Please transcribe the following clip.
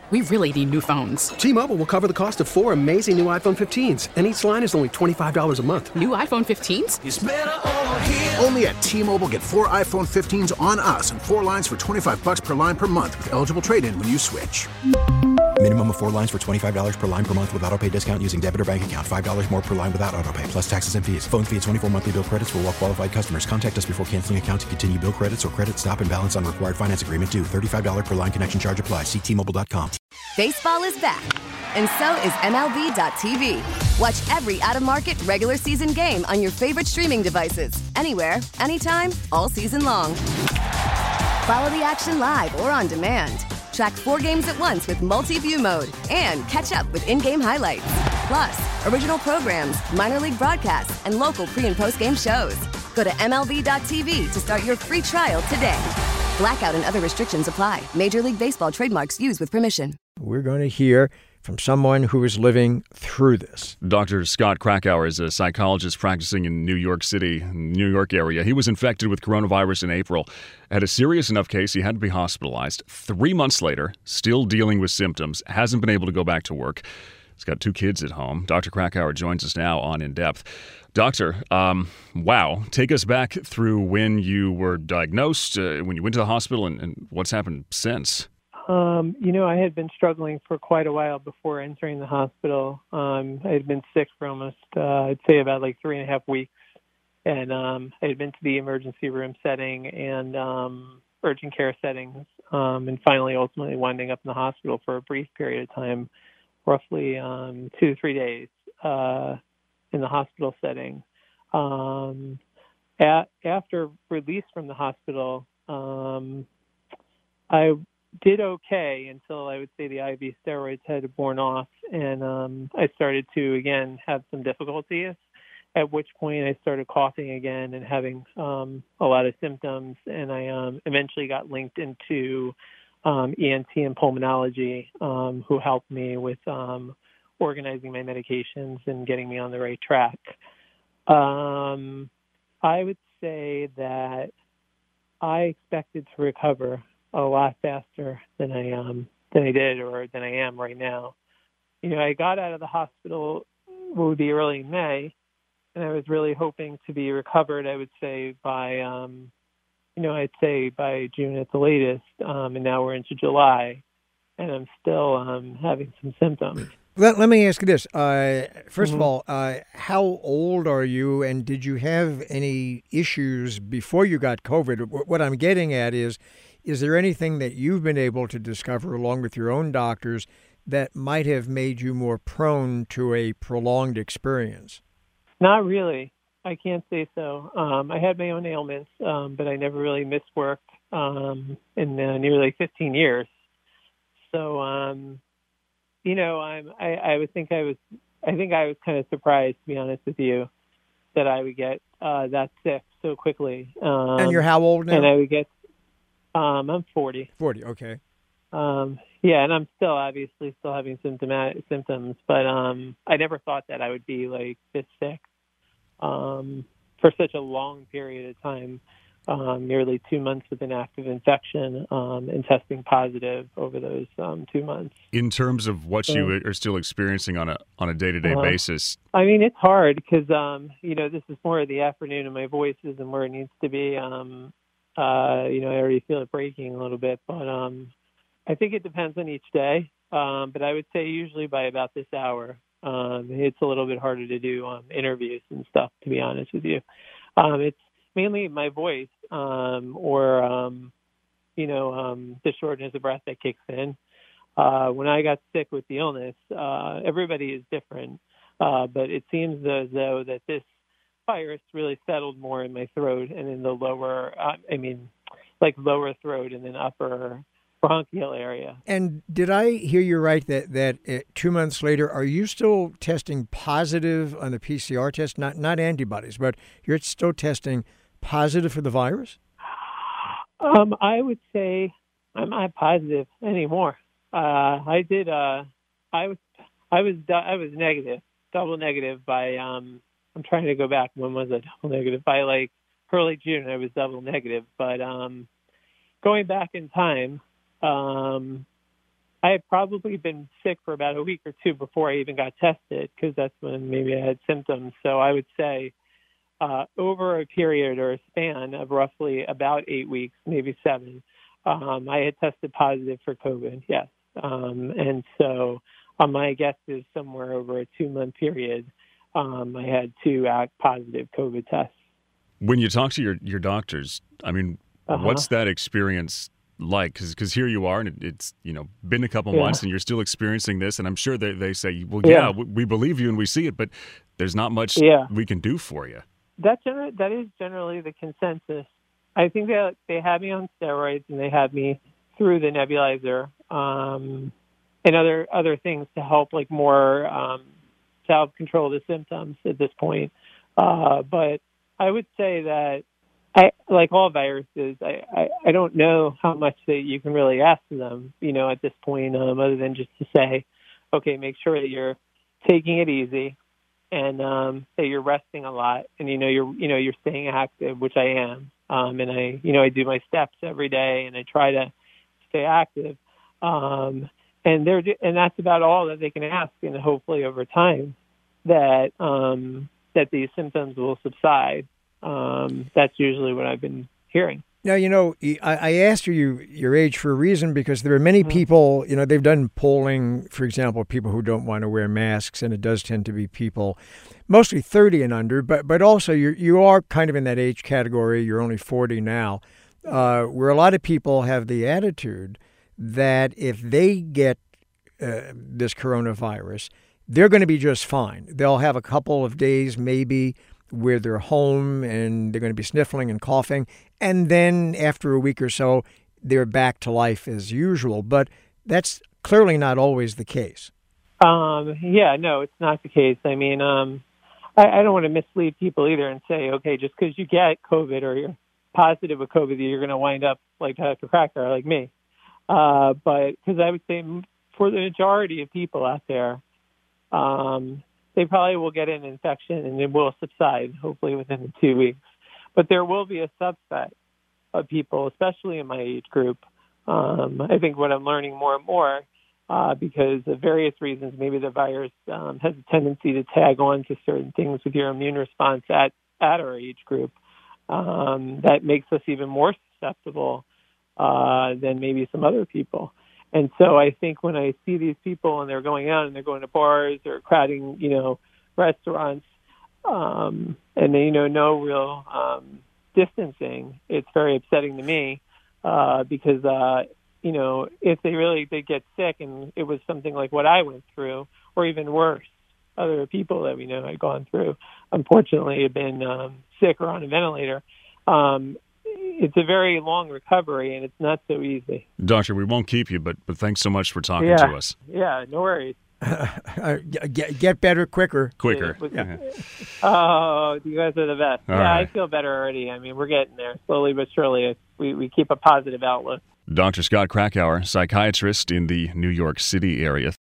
We really need new phones. T-Mobile will cover the cost of 4 amazing new iPhone 15s, and each line is only $25 a month. New iPhone 15s? It's better over here. Only at T-Mobile, get 4 iPhone 15s on us and 4 lines for $25 per line per month with eligible trade-in when you switch. Minimum of 4 lines for $25 per line per month with autopay discount using debit or bank account. $5 more per line without autopay, plus taxes and fees. Phone fee at 24 monthly bill credits for well-qualified customers. Contact us before canceling account to continue bill credits or credit stop and balance on required finance agreement due. $35 per line connection charge applies. See T-Mobile.com. Baseball is back, and so is MLB.tv. Watch every out-of-market regular season game on your favorite streaming devices. Anywhere, anytime, all season long. Follow the action live or on demand. Track 4 games at once with multi-view mode and catch up with in-game highlights. Plus, original programs, minor league broadcasts, and local pre- and post-game shows. Go to MLB.tv to start your free trial today. Blackout and other restrictions apply. Major League Baseball trademarks used with permission. We're going to hear from someone who is living through this. Dr. Scott Krakauer is a psychologist practicing in New York City, New York area. He was infected with coronavirus in April. Had a serious enough case, he had to be hospitalized. 3 months later, still dealing with symptoms, hasn't been able to go back to work. He's got 2 kids at home. Dr. Krakauer joins us now on In Depth. Doctor, wow, take us back through when you were diagnosed, when you went to the hospital, and what's happened since. I had been struggling for quite a while before entering the hospital. I had been sick for almost, I'd say about like 3.5 weeks. And I had been to the emergency room setting and urgent care settings, and finally ultimately winding up in the hospital for a brief period of time, roughly 2 to 3 days in the hospital setting. After release from the hospital, I did okay until I would say the IV steroids had worn off, and I started to again have some difficulties, at which point I started coughing again and having a lot of symptoms, and I eventually got linked into ENT and pulmonology, who helped me with organizing my medications and getting me on the right track. I would say that I expected to recover a lot faster than I did or than I am right now. I got out of the hospital would be early May, and I was really hoping to be recovered, I would say, by I'd say by June at the latest, and now we're into July, and I'm still having some symptoms. Let me ask you this. First of all, how old are you, and did you have any issues before you got COVID? What I'm getting at is there anything that you've been able to discover along with your own doctors that might have made you more prone to a prolonged experience? Not really. I can't say so. I had my own ailments, but I never really missed work in nearly 15 years. So, I think I was kind of surprised, to be honest with you, that I would get that sick so quickly. And you're how old now? And I would get, I'm 40. 40, okay. Yeah, and I'm still obviously having symptoms, but I never thought that I would be like this sick for such a long period of time. Nearly 2 months with an active infection and testing positive over those 2 months. In terms of what you are still experiencing on a day-to-day basis? I mean, it's hard because, this is more of the afternoon and my voice isn't where it needs to be. I already feel it breaking a little bit, but I think it depends on each day. But I would say usually by about this hour, it's a little bit harder to do interviews and stuff, to be honest with you. It's mainly my voice the shortness of breath that kicks in. When I got sick with the illness, everybody is different, but it seems as though that this virus really settled more in my throat and in the lower throat and then upper bronchial area. And did I hear you right that 2 months later, are you still testing positive on the PCR test? Not antibodies, but you're still testing positive for the virus? I would say I'm not positive anymore. I was negative, double negative by I'm trying to go back. When was I double negative? By like early June, I was double negative. But going back in time, I had probably been sick for about a week or two before I even got tested, because that's when maybe I had symptoms. So I would say over a period or a span of roughly about 8 weeks, maybe 7, I had tested positive for COVID, yes. And so my guess is somewhere over a 2-month period, I had 2 positive COVID tests. When you talk to your doctors, I mean, what's that experience like? Because here you are, and it's been a couple months, and you're still experiencing this. And I'm sure they say, well, we believe you and we see it, but there's not much we can do for you. That is generally the consensus. I think that they had me on steroids, and they had me through the nebulizer and other things to help, like more to help control the symptoms at this point. But I would say that like all viruses, I don't know how much that you can really ask them, at this point, other than just to say, okay, make sure that you're taking it easy, and that you're resting a lot, and you're staying active, which I am, and I do my steps every day, and I try to stay active, and that's about all that they can ask, and hopefully over time that these symptoms will subside. That's usually what I've been hearing. Now, I asked you your age for a reason, because there are many people, they've done polling, for example, people who don't want to wear masks, and it does tend to be people mostly 30 and under, but also you are kind of in that age category. You're only 40 now, where a lot of people have the attitude that if they get this coronavirus, they're going to be just fine. They'll have a couple of days maybe where they're home and they're going to be sniffling and coughing, and then after a week or so, they're back to life as usual. But that's clearly not always the case. No, it's not the case. I mean, I don't want to mislead people either and say, okay, just because you get COVID or you're positive with COVID, you're going to wind up like Dr. Cracker, like me. But because I would say for the majority of people out there, they probably will get an infection and it will subside, hopefully within the 2 weeks. But there will be a subset of people, especially in my age group. I think what I'm learning more and more, because of various reasons, maybe the virus has a tendency to tag on to certain things with your immune response at our age group, that makes us even more susceptible than maybe some other people. And so I think when I see these people and they're going out and they're going to bars or crowding, restaurants, and no real distancing, it's very upsetting to me because, if they get sick and it was something like what I went through, or even worse, other people that we know had gone through, unfortunately, have been sick or on a ventilator. It's a very long recovery, and it's not so easy. Doctor, we won't keep you, but thanks so much for talking to us. Yeah, no worries. Get better quicker. Yeah. Oh, you guys are the best. All right. I feel better already. I mean, we're getting there slowly but surely. We keep a positive outlook. Dr. Scott Krakauer, psychiatrist in the New York City area.